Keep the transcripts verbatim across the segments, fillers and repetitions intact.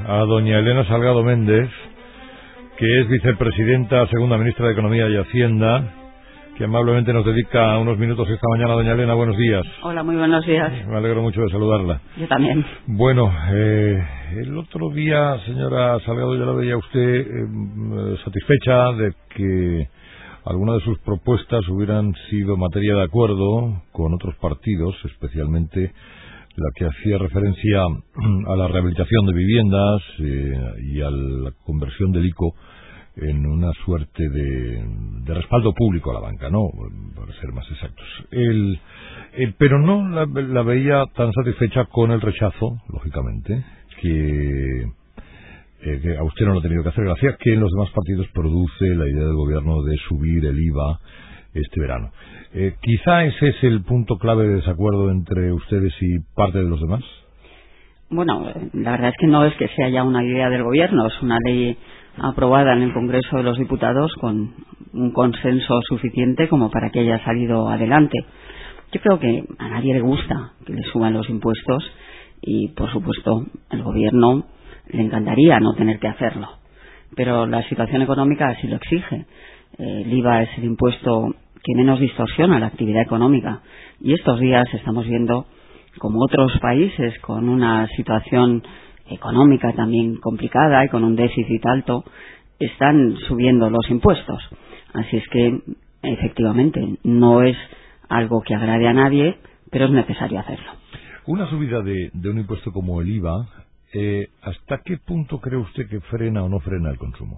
a doña Elena Salgado Méndez, que es vicepresidenta, segunda ministra de Economía y Hacienda, que amablemente nos dedica unos minutos esta mañana. Doña Elena, buenos días. Hola, muy buenos días. Me alegro mucho de saludarla. Yo también. Bueno, eh, el otro día, señora Salgado, ya la veía usted eh, satisfecha de que algunas de sus propuestas hubieran sido materia de acuerdo con otros partidos, especialmente la que hacía referencia a la rehabilitación de viviendas eh, y a la conversión del I C O en una suerte de, de respaldo público a la banca, ¿no? Para ser más exactos. El, el, pero no la, la veía tan satisfecha con el rechazo, lógicamente, que, eh, que a usted no lo ha tenido que hacer gracia, que en los demás partidos produce la idea del gobierno de subir el I V A este verano. Eh, quizá ese es el punto clave de desacuerdo entre ustedes y parte de los demás. Bueno, la verdad es que no es que sea ya una idea del gobierno, es una ley aprobada en el Congreso de los Diputados con un consenso suficiente como para que haya salido adelante. Yo creo que a nadie le gusta que le suban los impuestos y, por supuesto, el gobierno le encantaría no tener que hacerlo. Pero la situación económica así lo exige. El I V A es el impuesto que menos distorsiona la actividad económica y estos días estamos viendo como otros países con una situación económica también complicada y con un déficit alto están subiendo los impuestos. Así es que efectivamente no es algo que agrade a nadie, pero es necesario hacerlo. Una subida de, de un impuesto como el I V A, eh, ¿hasta qué punto cree usted que frena o no frena el consumo?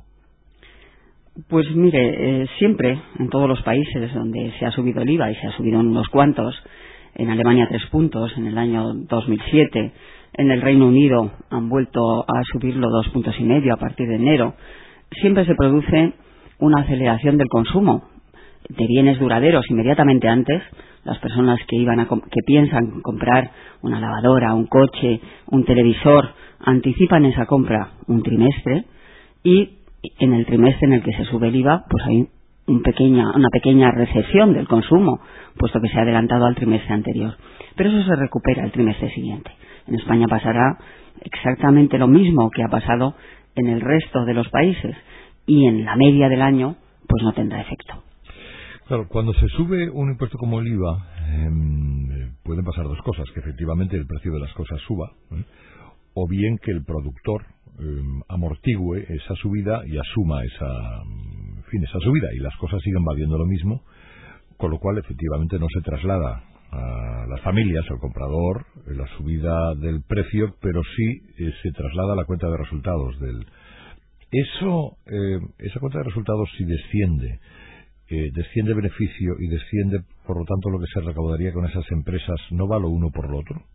Pues mire, eh, siempre en todos los países donde se ha subido el I V A, y se ha subido en unos cuantos, en Alemania tres puntos en el año dos mil siete, en el Reino Unido han vuelto a subirlo dos puntos y medio a partir de enero, siempre se produce una aceleración del consumo de bienes duraderos inmediatamente antes. Las personas que iban a que piensan comprar una lavadora, un coche, un televisor, anticipan esa compra un trimestre y en el trimestre en el que se sube el I V A, pues hay un pequeña, una pequeña recesión del consumo, puesto que se ha adelantado al trimestre anterior. Pero eso se recupera el trimestre siguiente. En España pasará exactamente lo mismo que ha pasado en el resto de los países y en la media del año, pues no tendrá efecto. Claro, cuando se sube un impuesto como el I V A, eh, pueden pasar dos cosas: que efectivamente el precio de las cosas suba, ¿eh? o bien que el productor eh, amortigüe esa subida y asuma esa, en fin, esa subida y las cosas siguen valiendo lo mismo, con lo cual efectivamente no se traslada a las familias, al comprador, la subida del precio, pero sí eh, se traslada a la cuenta de resultados del. Eso, eh, esa cuenta de resultados, si desciende, eh, desciende beneficio y desciende, por lo tanto, lo que se recaudaría con esas empresas, ¿no va lo uno por lo otro?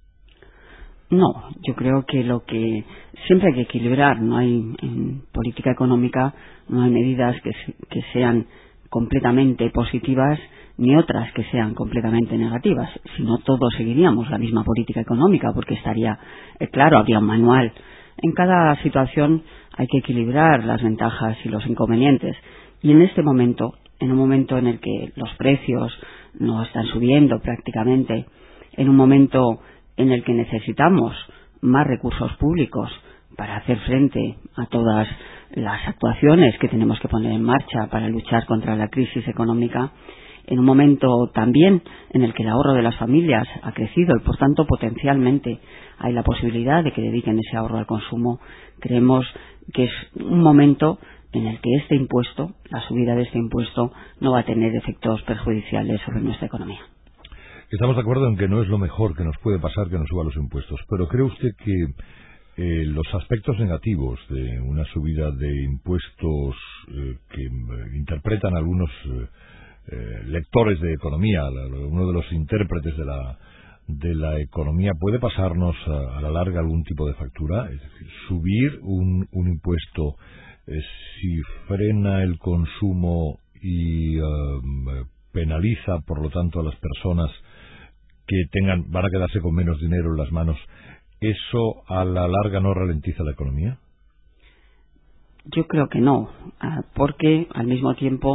No, yo creo que lo que siempre hay que equilibrar. No hay en política económica, no hay medidas que, se, que sean completamente positivas ni otras que sean completamente negativas. Si no, todos seguiríamos la misma política económica, porque estaría eh, claro, habría un manual. En cada situación hay que equilibrar las ventajas y los inconvenientes. Y en este momento, en un momento en el que los precios no están subiendo prácticamente, en un momento en el que necesitamos más recursos públicos para hacer frente a todas las actuaciones que tenemos que poner en marcha para luchar contra la crisis económica, en un momento también en el que el ahorro de las familias ha crecido y por tanto potencialmente hay la posibilidad de que dediquen ese ahorro al consumo, creemos que es un momento en el que este impuesto, la subida de este impuesto, no va a tener efectos perjudiciales sobre nuestra economía. Estamos de acuerdo en que no es lo mejor que nos puede pasar que nos suba los impuestos, pero ¿cree usted que eh, los aspectos negativos de una subida de impuestos eh, que eh, interpretan algunos eh, eh, lectores de economía, la, uno de los intérpretes de la, de la economía, puede pasarnos a, a la larga algún tipo de factura? Es decir, subir un, un impuesto, eh, si frena el consumo y eh, penaliza, por lo tanto, a las personas que tengan, van a quedarse con menos dinero en las manos, ¿eso a la larga no ralentiza la economía? Yo creo que no, porque al mismo tiempo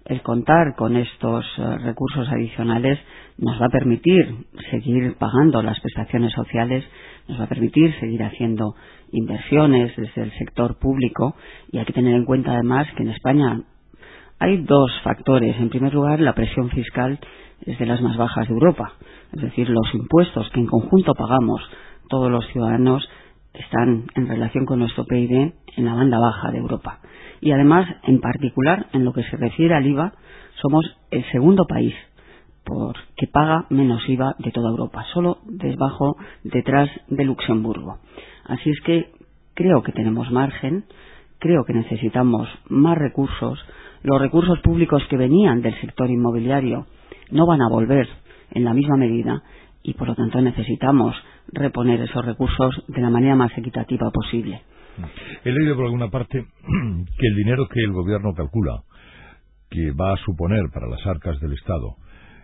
el contar con estos uh, recursos adicionales nos va a permitir seguir pagando las prestaciones sociales, nos va a permitir seguir haciendo inversiones desde el sector público, y hay que tener en cuenta además que en España hay dos factores. En primer lugar, la presión fiscal es de las más bajas de Europa, es decir, los impuestos que en conjunto pagamos todos los ciudadanos están en relación con nuestro P I B en la banda baja de Europa. Y además, en particular, en lo que se refiere al I V A, somos el segundo país por que paga menos I V A de toda Europa, solo debajo, detrás de Luxemburgo. Así es que creo que tenemos margen, creo que necesitamos más recursos. Los recursos públicos que venían del sector inmobiliario no van a volver en la misma medida y, por lo tanto, necesitamos reponer esos recursos de la manera más equitativa posible. He leído por alguna parte que el dinero que el gobierno calcula que va a suponer para las arcas del Estado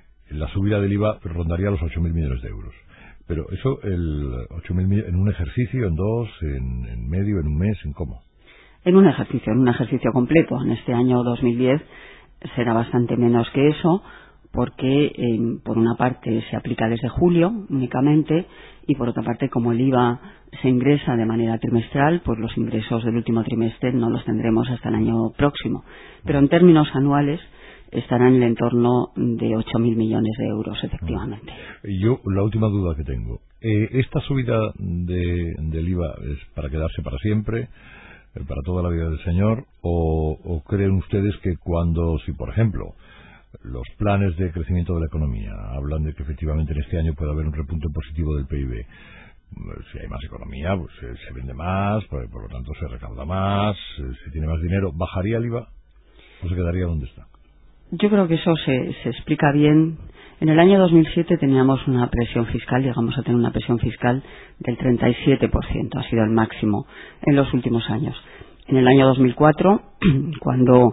la subida del I V A rondaría los ocho mil millones de euros. Pero eso, el ocho mil en un ejercicio, en dos, en, en medio, en un mes, ¿en cómo? En un ejercicio, en un ejercicio completo. En este año dos mil diez será bastante menos que eso, porque eh, por una parte se aplica desde julio únicamente, y por otra parte, como el I V A se ingresa de manera trimestral, pues los ingresos del último trimestre no los tendremos hasta el año próximo. Pero en términos anuales estará en el entorno de ocho mil millones de euros, efectivamente. Yo, la última duda que tengo, eh, ¿esta subida de, del I V A es para quedarse para siempre, eh, para toda la vida del señor, o, o creen ustedes que cuando, si por ejemplo los planes de crecimiento de la economía hablan de que efectivamente en este año puede haber un repunte positivo del P I B, si hay más economía, pues se, se vende más, por, por lo tanto se recauda más, se tiene más dinero, ¿bajaría el I V A o se quedaría donde está? Yo creo que eso se, se explica bien. En el año dos mil siete teníamos una presión fiscal, llegamos a tener una presión fiscal del treinta y siete por ciento, ha sido el máximo en los últimos años. En el año dos mil cuatro, cuando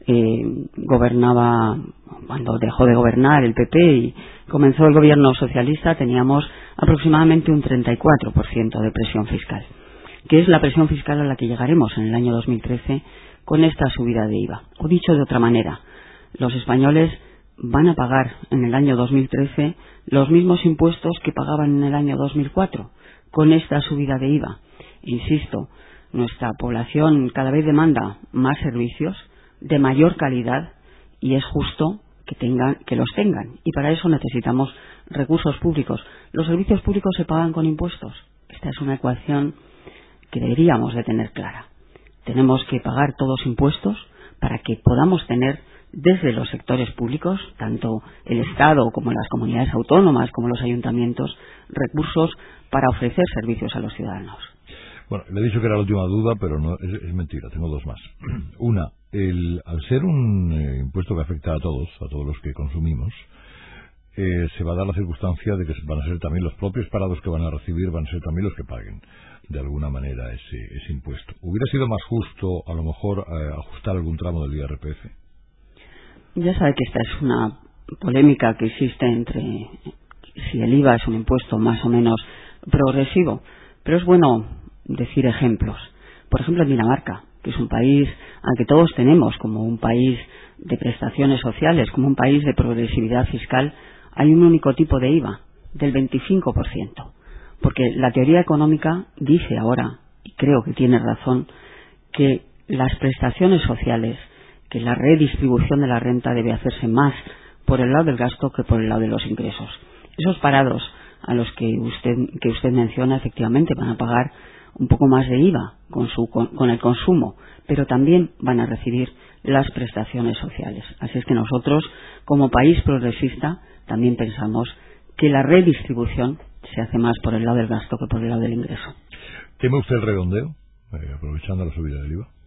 eh, gobernaba, cuando dejó de gobernar el P P y comenzó el gobierno socialista, teníamos aproximadamente un treinta y cuatro por ciento de presión fiscal, que es la presión fiscal a la que llegaremos en el año dos mil trece con esta subida de I V A. O dicho de otra manera, los españoles van a pagar en el año dos mil trece los mismos impuestos que pagaban en el año dos mil cuatro con esta subida de I V A. Insisto, nuestra población cada vez demanda más servicios de mayor calidad y es justo que tengan, que los tengan, y para eso necesitamos recursos públicos. Los servicios públicos se pagan con impuestos. Esta es una ecuación que deberíamos de tener clara. Tenemos que pagar todos impuestos para que podamos tener desde los sectores públicos, tanto el Estado como las comunidades autónomas, como los ayuntamientos, recursos para ofrecer servicios a los ciudadanos. Bueno, le he dicho que era la última duda, pero no es, es mentira, tengo dos más. Una, el, al ser un eh, impuesto que afecta a todos, a todos los que consumimos, eh, se va a dar la circunstancia de que van a ser también los propios parados que van a recibir, van a ser también los que paguen de alguna manera ese, ese impuesto. ¿Hubiera sido más justo, a lo mejor, eh, ajustar algún tramo del I R P F? Ya sabe que esta es una polémica que existe entre si el I V A es un impuesto más o menos progresivo, pero es bueno decir ejemplos. Por ejemplo, en Dinamarca, que es un país al que todos tenemos como un país de prestaciones sociales, como un país de progresividad fiscal, hay un único tipo de I V A, del veinticinco por ciento. Porque la teoría económica dice ahora, y creo que tiene razón, que las prestaciones sociales, que la redistribución de la renta debe hacerse más por el lado del gasto que por el lado de los ingresos. Esos parados a los que usted, que usted menciona, efectivamente van a pagar un poco más de I V A con, su, con, con el consumo, pero también van a recibir las prestaciones sociales. Así es que nosotros, como país progresista, también pensamos que la redistribución se hace más por el lado del gasto que por el lado del ingreso. ¿Teme usted el redondeo, eh, aprovechando la subida del I V A?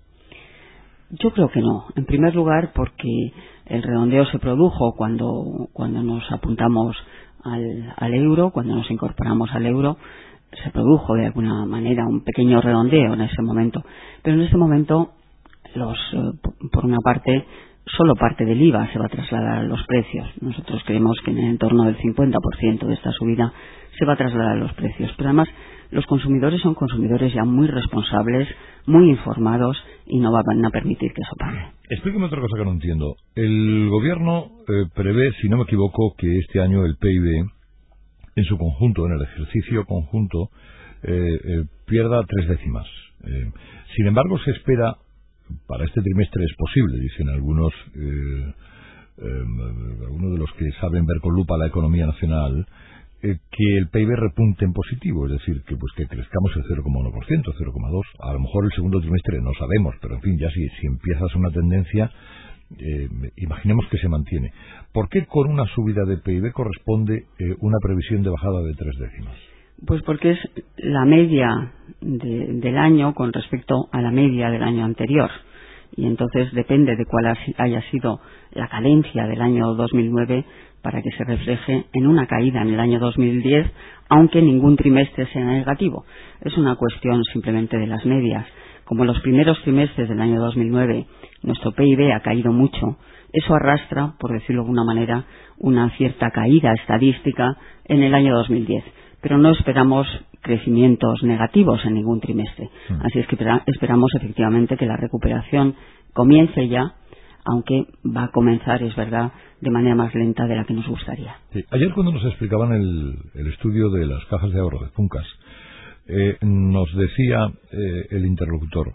Yo creo que no. En primer lugar, porque el redondeo se produjo cuando, cuando nos apuntamos al, al euro, cuando nos incorporamos al euro, se produjo de alguna manera un pequeño redondeo en ese momento. Pero en este momento, los, eh, por una parte, solo parte del I V A se va a trasladar a los precios. Nosotros creemos que en el entorno del cincuenta por ciento de esta subida se va a trasladar a los precios. Pero además, los consumidores son consumidores ya muy responsables muy informados y no van a permitir que eso pase. Explíqueme otra cosa que no entiendo. El gobierno eh, prevé, si no me equivoco, que este año el P I B en su conjunto, en el ejercicio conjunto, eh, eh, pierda tres décimas. Eh, sin embargo, se espera, para este trimestre es posible, dicen algunos, eh, eh, algunos de los que saben ver con lupa la economía nacional, eh, que el P I B repunte en positivo, es decir, que pues que crezcamos el cero coma uno por ciento, cero coma dos por ciento. A lo mejor el segundo trimestre no sabemos, pero en fin, ya si, si empiezas una tendencia, eh, imaginemos que se mantiene. ¿Por qué con una subida de P I B corresponde eh, una previsión de bajada de tres décimas? Pues porque es la media de, del año con respecto a la media del año anterior. Y entonces depende de cuál haya sido la cadencia del año dos mil nueve para que se refleje en una caída en el año dos mil diez, aunque ningún trimestre sea negativo. Es una cuestión simplemente de las medias. Como los primeros trimestres del año dos mil nueve nuestro P I B ha caído mucho, eso arrastra, por decirlo de alguna manera, una cierta caída estadística en el año dos mil diez. Pero no esperamos crecimientos negativos en ningún trimestre. Así es que esperamos efectivamente que la recuperación comience ya, aunque va a comenzar, es verdad, de manera más lenta de la que nos gustaría. Sí. Ayer cuando nos explicaban el, el estudio de las cajas de ahorro de Funcas, eh, nos decía eh, el interlocutor,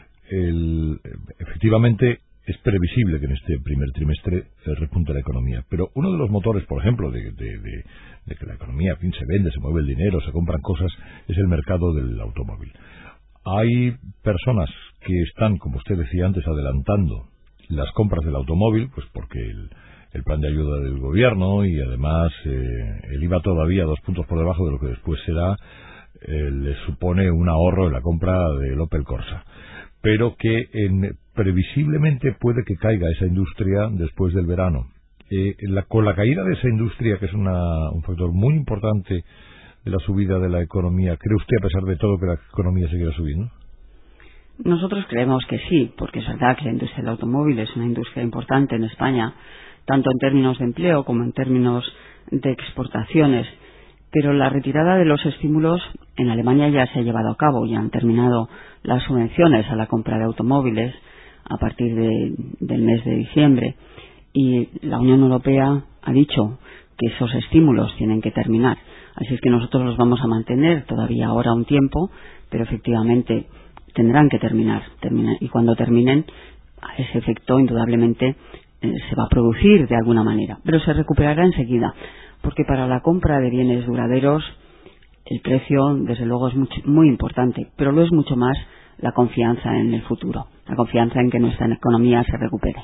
el, efectivamente es previsible que en este primer trimestre repunte la economía, pero uno de los motores, por ejemplo, de, de, de, de que la economía, en fin, se vende, se mueve el dinero, se compran cosas, es el mercado del automóvil. Hay personas que están, como usted decía antes, adelantando las compras del automóvil, pues porque el, el plan de ayuda del gobierno y además eh, el I V A todavía dos puntos por debajo de lo que después será, eh, les supone un ahorro en la compra del Opel Corsa, pero que en, previsiblemente puede que caiga esa industria después del verano. Eh, la, con la caída de esa industria, que es una, un factor muy importante de la subida de la economía, ¿cree usted, a pesar de todo, que la economía seguirá subiendo? Nosotros creemos que sí, porque es verdad que la industria del automóvil es una industria importante en España, tanto en términos de empleo como en términos de exportaciones. Pero la retirada de los estímulos en Alemania ya se ha llevado a cabo, ya han terminado las subvenciones a la compra de automóviles a partir de, del mes de diciembre, y la Unión Europea ha dicho que esos estímulos tienen que terminar. Así es que nosotros los vamos a mantener todavía ahora un tiempo, pero efectivamente tendrán que terminar, terminar y cuando terminen ese efecto indudablemente eh, se va a producir de alguna manera, pero se recuperará enseguida, porque para la compra de bienes duraderos el precio desde luego es muy, muy importante, pero lo es mucho más la confianza en el futuro, la confianza en que nuestra economía se recupere.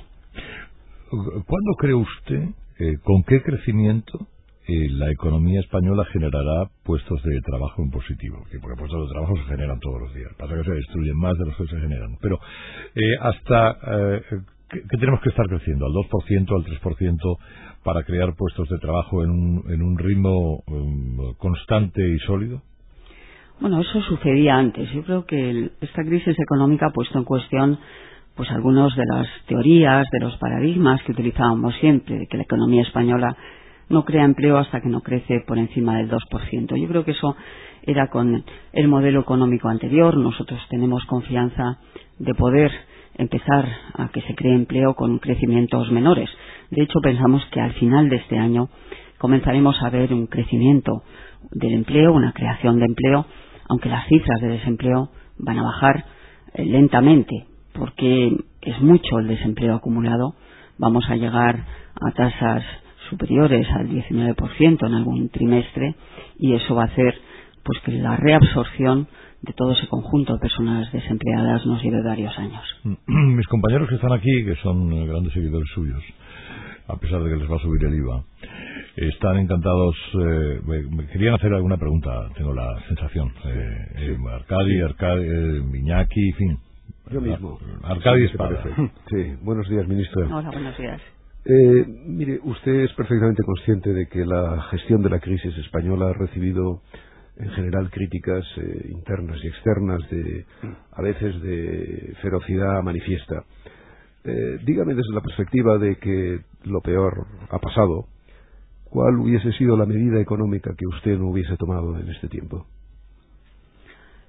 ¿Cuándo cree usted, eh, con qué crecimiento eh, la economía española generará puestos de trabajo en positivo? Porque puestos de trabajo se generan todos los días, pasa que se destruyen más de los que se generan. Pero eh, hasta eh, ¿qué, ¿qué tenemos que estar creciendo? ¿Al dos por ciento, al tres por ciento para crear puestos de trabajo en un, en un ritmo um, constante y sólido? Bueno, eso sucedía antes. Yo creo que el, esta crisis económica ha puesto en cuestión pues algunas de las teorías, de los paradigmas que utilizábamos siempre, de que la economía española no crea empleo hasta que no crece por encima del dos por ciento. Yo creo que eso era con el modelo económico anterior. Nosotros tenemos confianza de poder empezar a que se cree empleo con crecimientos menores. De hecho, pensamos que al final de este año comenzaremos a ver un crecimiento del empleo, una creación de empleo, aunque las cifras de desempleo van a bajar eh, lentamente, porque es mucho el desempleo acumulado. Vamos a llegar a tasas superiores al diecinueve por ciento en algún trimestre, y eso va a hacer pues que la reabsorción de todo ese conjunto de personas desempleadas nos lleve varios años. Mis compañeros que están aquí, que son grandes seguidores suyos, a pesar de que les va a subir el I V A, están encantados. Eh, me, me querían hacer alguna pregunta, tengo la sensación. Eh, sí. eh, Arcadi, Arcadi eh, Iñaki, en fin. Yo mismo. Arcadi Espada. Sí, buenos días, ministro. Hola, buenos días. Eh, mire, usted es perfectamente consciente de que la gestión de la crisis española ha recibido en general críticas eh, internas y externas, de a veces de ferocidad manifiesta. Eh, dígame, desde la perspectiva de que lo peor ha pasado, ¿cuál hubiese sido la medida económica que usted no hubiese tomado en este tiempo?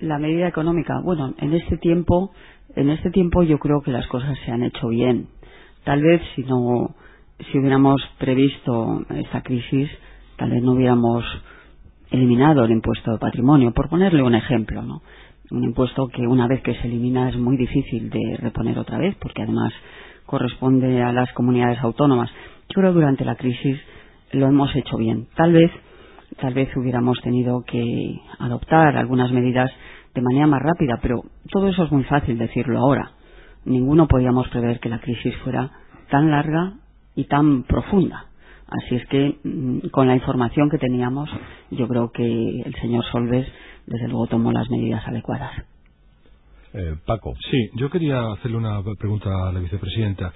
La medida económica, bueno, en este tiempo, en este tiempo yo creo que las cosas se han hecho bien. Tal vez si no, si hubiéramos previsto esta crisis, tal vez no hubiéramos eliminado el impuesto de patrimonio, por ponerle un ejemplo, ¿no? Un impuesto que una vez que se elimina es muy difícil de reponer otra vez, porque además corresponde a las comunidades autónomas. Yo creo que durante la crisis lo hemos hecho bien. Tal vez, tal vez hubiéramos tenido que adoptar algunas medidas de manera más rápida, pero todo eso es muy fácil decirlo ahora. Ninguno podíamos prever que la crisis fuera tan larga y tan profunda. Así es que, con la información que teníamos, yo creo que el señor Solbes, desde luego, tomó las medidas adecuadas. Eh, Paco. Sí, yo quería hacerle una pregunta a la vicepresidenta.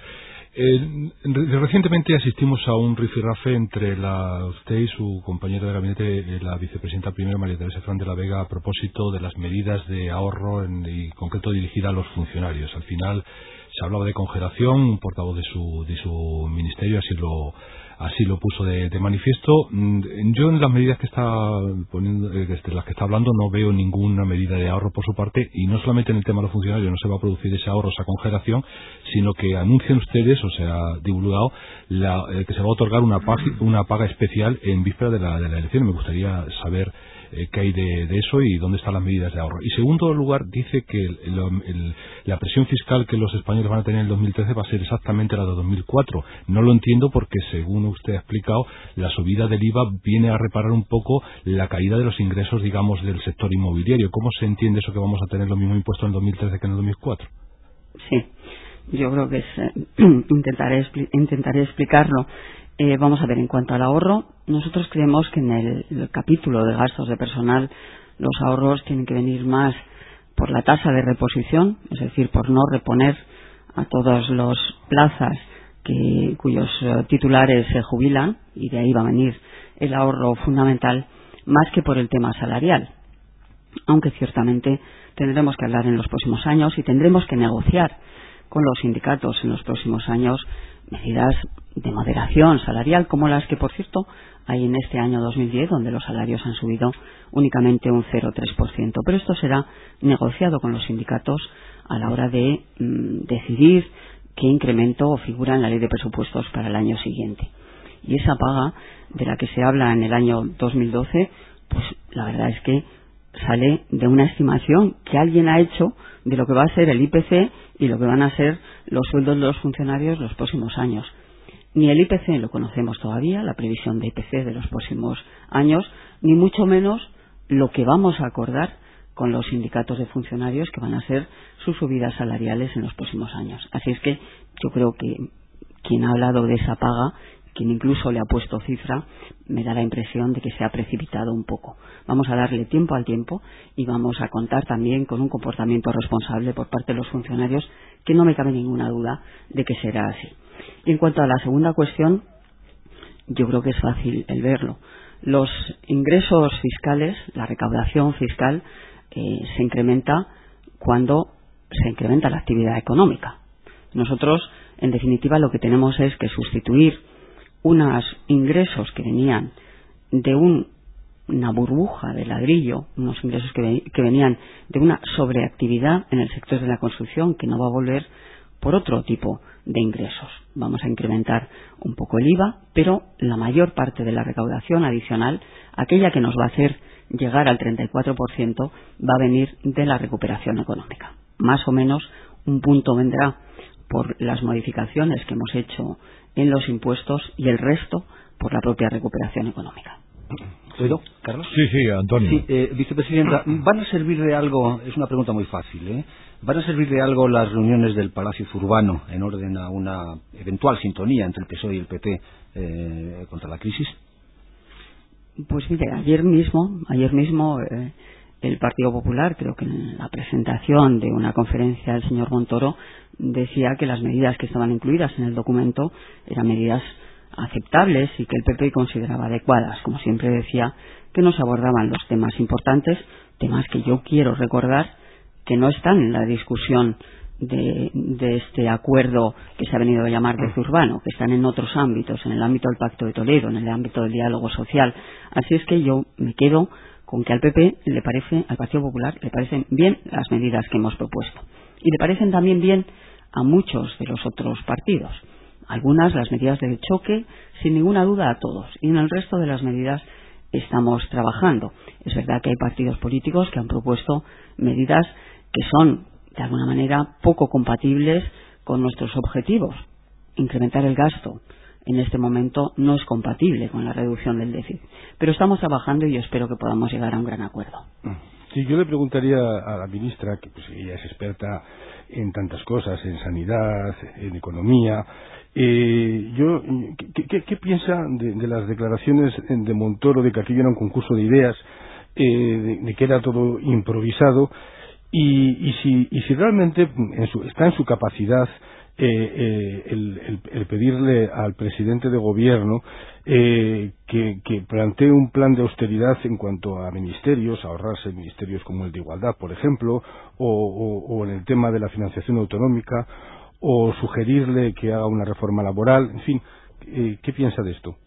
Eh, recientemente asistimos a un rifirrafe entre la, usted y su compañera de gabinete, eh, la vicepresidenta primera, María Teresa Fran de la Vega, a propósito de las medidas de ahorro en, y en concreto dirigida a los funcionarios. Al final se hablaba de congelación, un portavoz de su, de su ministerio así lo así lo puso de, de manifiesto. Yo en las medidas que está poniendo, de las que está hablando, no veo ninguna medida de ahorro por su parte, y no solamente en el tema de los funcionarios no se va a producir ese ahorro, esa congelación, sino que anuncian ustedes, o sea, divulgado, la, eh, que se va a otorgar una paga, una paga especial en víspera de la, de la elección. Me gustaría saber eh, qué hay de, de eso y dónde están las medidas de ahorro. Y segundo lugar, dice que el, el, el, la presión fiscal que los españoles van a tener en el dos mil trece va a ser exactamente la de dos mil cuatro. No lo entiendo porque, según usted ha explicado, la subida del I V A viene a reparar un poco la caída de los ingresos, digamos, del sector inmobiliario. ¿Cómo se entiende eso, que vamos a tener los mismos impuestos en el dos mil trece que en el dos mil cuatro? Sí, yo creo que es, eh, intentaré, expli intentaré explicarlo. Eh, vamos a ver, en cuanto al ahorro, nosotros creemos que en el, el capítulo de gastos de personal los ahorros tienen que venir más por la tasa de reposición, es decir, por no reponer a todas las plazas que, cuyos uh, titulares se jubilan, y de ahí va a venir el ahorro fundamental, más que por el tema salarial. Aunque ciertamente tendremos que hablar en los próximos años y tendremos que negociar con los sindicatos en los próximos años medidas de moderación salarial, como las que, por cierto, hay en este año dos mil diez, donde los salarios han subido únicamente un cero coma tres por ciento. Pero esto será negociado con los sindicatos a la hora de mmm, decidir qué incremento figura en la ley de presupuestos para el año siguiente. Y esa paga de la que se habla en el año dos mil doce, pues la verdad es que sale de una estimación que alguien ha hecho de lo que va a ser el I P C y lo que van a ser los sueldos de los funcionarios los próximos años. Ni el I P C lo conocemos todavía, la previsión de I P C de los próximos años, ni mucho menos lo que vamos a acordar con los sindicatos de funcionarios, que van a ser sus subidas salariales en los próximos años. Así es que yo creo que quien ha hablado de esa paga, quien incluso le ha puesto cifra, me da la impresión de que se ha precipitado un poco. Vamos a darle tiempo al tiempo y vamos a contar también con un comportamiento responsable por parte de los funcionarios, que no me cabe ninguna duda de que será así. Y en cuanto a la segunda cuestión, yo creo que es fácil el verlo. Los ingresos fiscales, la recaudación fiscal, eh, se incrementa cuando se incrementa la actividad económica. Nosotros, en definitiva, lo que tenemos es que sustituir unos ingresos que venían de un, una burbuja de ladrillo, unos ingresos que, ve, que venían de una sobreactividad en el sector de la construcción, que no va a volver, por otro tipo de ingresos. Vamos a incrementar un poco el I V A, pero la mayor parte de la recaudación adicional, aquella que nos va a hacer llegar al treinta y cuatro por ciento, va a venir de la recuperación económica. Más o menos un punto vendrá por las modificaciones que hemos hecho en los impuestos y el resto por la propia recuperación económica. ¿Puedo, Carlos? Sí, sí, Antonio. Sí, eh, vicepresidenta, ¿van a servir de algo? Es una pregunta muy fácil, ¿eh? ¿Van a servir de algo las reuniones del Palacio Zurbano en orden a una eventual sintonía entre el P S O E y el P P eh, contra la crisis? Pues mire, ayer mismo, ayer mismo eh, el Partido Popular, creo que en la presentación de una conferencia del señor Montoro, decía que las medidas que estaban incluidas en el documento eran medidas aceptables y que el P P consideraba adecuadas. Como siempre decía, que no se abordaban los temas importantes, temas que yo quiero recordar que no están en la discusión de, de este acuerdo que se ha venido a llamar de Zurbano, que están en otros ámbitos, en el ámbito del Pacto de Toledo, en el ámbito del diálogo social. Así es que yo me quedo con que al P P le parece, al Partido Popular le parecen bien las medidas que hemos propuesto y le parecen también bien a muchos de los otros partidos. Algunas, las medidas de choque, sin ninguna duda a todos, y en el resto de las medidas estamos trabajando. Es verdad que hay partidos políticos que han propuesto medidas que son, de alguna manera, poco compatibles con nuestros objetivos. Incrementar el gasto en este momento no es compatible con la reducción del déficit. Pero estamos trabajando y yo espero que podamos llegar a un gran acuerdo. Sí, yo le preguntaría a la ministra, que pues ella es experta en tantas cosas, en sanidad, en economía, eh, yo, ¿qué, qué, qué piensa de, de las declaraciones de Montoro de que aquello era un concurso de ideas, eh, de, de que era todo improvisado, y, y, si, y si realmente en su, está en su capacidad Eh, eh, el, el, el pedirle al presidente de gobierno eh, que, que plantee un plan de austeridad en cuanto a ministerios, ahorrarse ministerios como el de igualdad, por ejemplo, o, o, o en el tema de la financiación autonómica, o sugerirle que haga una reforma laboral, en fin, eh, ¿qué piensa de esto?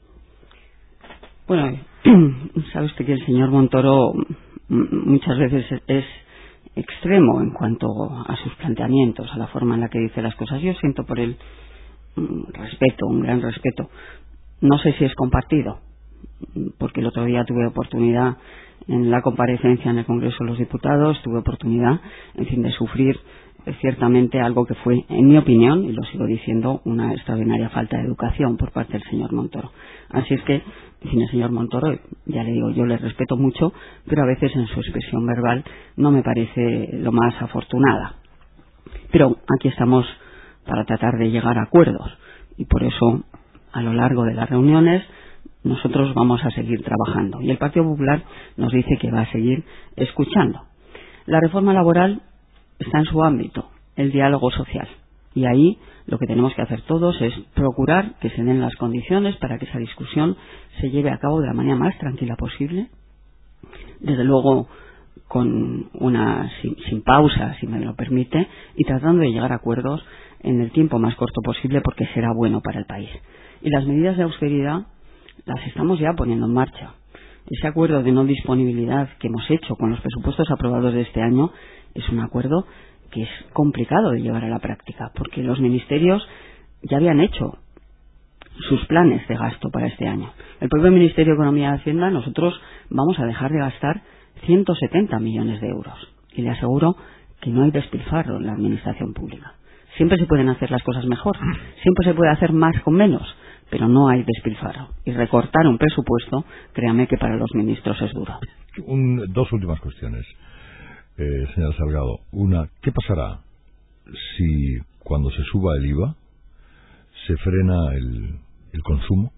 Bueno, sabe usted que el señor Montoro muchas veces es extremo en cuanto a sus planteamientos, a la forma en la que dice las cosas. Yo siento por él un respeto, un gran respeto. No sé si es compartido, porque el otro día tuve oportunidad en la comparecencia en el Congreso de los Diputados, tuve oportunidad, en fin, de sufrir eh, ciertamente algo que fue, en mi opinión, y lo sigo diciendo, una extraordinaria falta de educación por parte del señor Montoro. Así es que, en fin, el señor Montoro, ya le digo, yo le respeto mucho, pero a veces en su expresión verbal no me parece lo más afortunada. Pero aquí estamos para tratar de llegar a acuerdos, y por eso, a lo largo de las reuniones, nosotros vamos a seguir trabajando. Y el Partido Popular nos dice que va a seguir escuchando. La reforma laboral está en su ámbito, el diálogo social. Y ahí lo que tenemos que hacer todos es procurar que se den las condiciones para que esa discusión se lleve a cabo de la manera más tranquila posible. Desde luego, con una sin, sin pausa, si me lo permite, y tratando de llegar a acuerdos en el tiempo más corto posible, porque será bueno para el país. Y las medidas de austeridad las estamos ya poniendo en marcha. Ese acuerdo de no disponibilidad que hemos hecho con los presupuestos aprobados de este año es un acuerdo que es complicado de llevar a la práctica, porque los ministerios ya habían hecho sus planes de gasto para este año. El propio Ministerio de Economía y Hacienda, nosotros vamos a dejar de gastar ciento setenta millones de euros. Y le aseguro que no hay despilfarro en la administración pública. Siempre se pueden hacer las cosas mejor, siempre se puede hacer más con menos, pero no hay despilfarro. Y recortar un presupuesto, créame que para los ministros es duro. Un, dos últimas cuestiones, eh, señora Salgado. Una, ¿qué pasará si cuando se suba el I V A se frena el, el consumo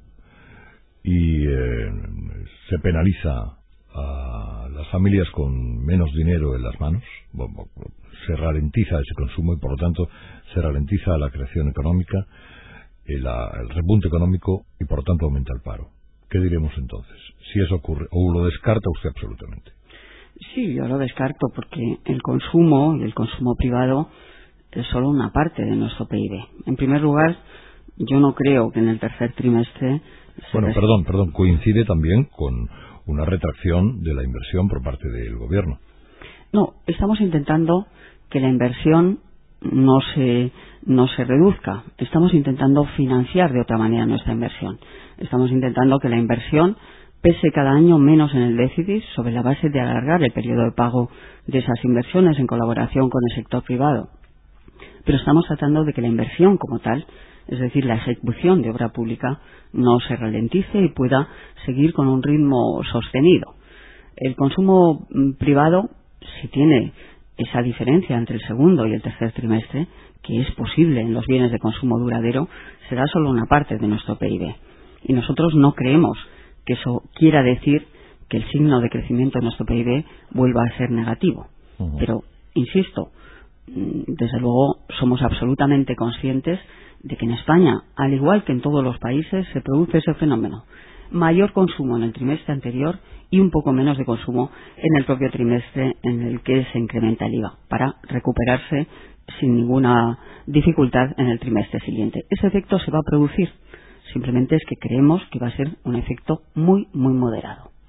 y eh, se penaliza a las familias con menos dinero en las manos? Se ralentiza ese consumo y por lo tanto se ralentiza la creación económica, el, el repunte económico y por lo tanto aumenta el paro. ¿Qué diremos entonces? Si eso ocurre, ¿o lo descarta usted absolutamente? Sí, yo lo descarto porque el consumo y el consumo privado es solo una parte de nuestro P I B. En primer lugar, yo no creo que en el tercer trimestre... Bueno, des... perdón, perdón, coincide también con una retracción de la inversión por parte del gobierno. No, estamos intentando que la inversión no se no se reduzca. Estamos intentando financiar de otra manera nuestra inversión. Estamos intentando que la inversión pese cada año menos en el déficit sobre la base de alargar el periodo de pago de esas inversiones en colaboración con el sector privado. Pero estamos tratando de que la inversión como tal, es decir, la ejecución de obra pública, no se ralentice y pueda seguir con un ritmo sostenido. El consumo privado, si tiene esa diferencia entre el segundo y el tercer trimestre, que es posible en los bienes de consumo duradero, será solo una parte de nuestro P I B. Y nosotros no creemos que eso quiera decir que el signo de crecimiento de nuestro P I B vuelva a ser negativo. Uh-huh. Pero, insisto, desde luego somos absolutamente conscientes de que en España, al igual que en todos los países, se produce ese fenómeno. Mayor consumo en el trimestre anterior y un poco menos de consumo en el propio trimestre en el que se incrementa el I V A, para recuperarse sin ninguna dificultad en el trimestre siguiente. Ese efecto se va a producir, simplemente es que creemos que va a ser un efecto muy, muy moderado.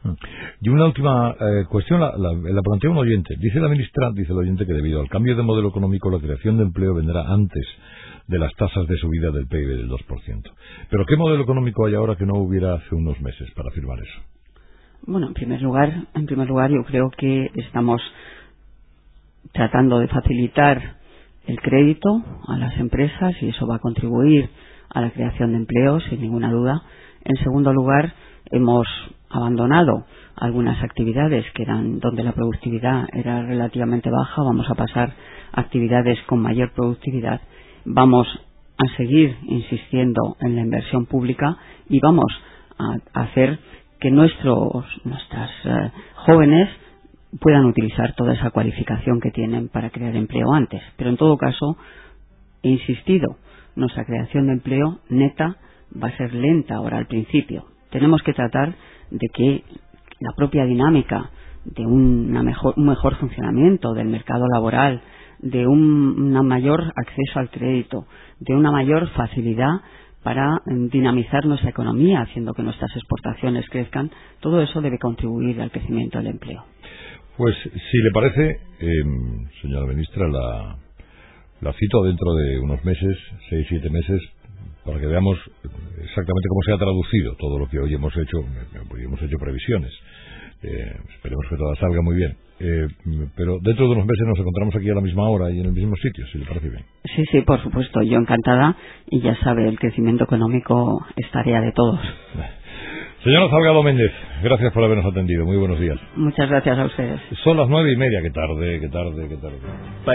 Y una última eh, cuestión, la, la, la plantea un oyente. Dice la ministra, dice el oyente, que debido al cambio de modelo económico la creación de empleo vendrá antes de las tasas de subida del P I B del dos por ciento. ¿Pero qué modelo económico hay ahora que no hubiera hace unos meses para afirmar eso? Bueno, en primer lugar, en primer lugar yo creo que estamos tratando de facilitar el crédito a las empresas y eso va a contribuir a la creación de empleo, sin ninguna duda. En segundo lugar, hemos abandonado algunas actividades que eran donde la productividad era relativamente baja. Vamos a pasar a actividades con mayor productividad. Vamos a seguir insistiendo en la inversión pública y vamos a hacer que nuestros nuestras eh, jóvenes puedan utilizar toda esa cualificación que tienen para crear empleo antes. Pero en todo caso, he insistido, nuestra creación de empleo neta va a ser lenta ahora al principio. Tenemos que tratar de que la propia dinámica de una mejor, un mejor funcionamiento del mercado laboral, de un una mayor acceso al crédito, de una mayor facilidad para dinamizar nuestra economía, haciendo que nuestras exportaciones crezcan, todo eso debe contribuir al crecimiento del empleo. Pues, si le parece, eh, señora ministra, la, la cito dentro de unos meses, seis, siete meses, para que veamos exactamente cómo se ha traducido todo lo que hoy hemos hecho. Hoy hemos hecho previsiones. Eh, esperemos que todo salga muy bien. Eh, pero dentro de unos meses nos encontramos aquí a la misma hora y en el mismo sitio, si le parece bien. Sí, sí, por supuesto. Yo encantada, y ya sabe, el crecimiento económico es tarea de todos. Señora Salgado Méndez, gracias por habernos atendido. Muy buenos días. Muchas gracias a ustedes. Son las nueve y media. Qué tarde, qué tarde, qué tarde.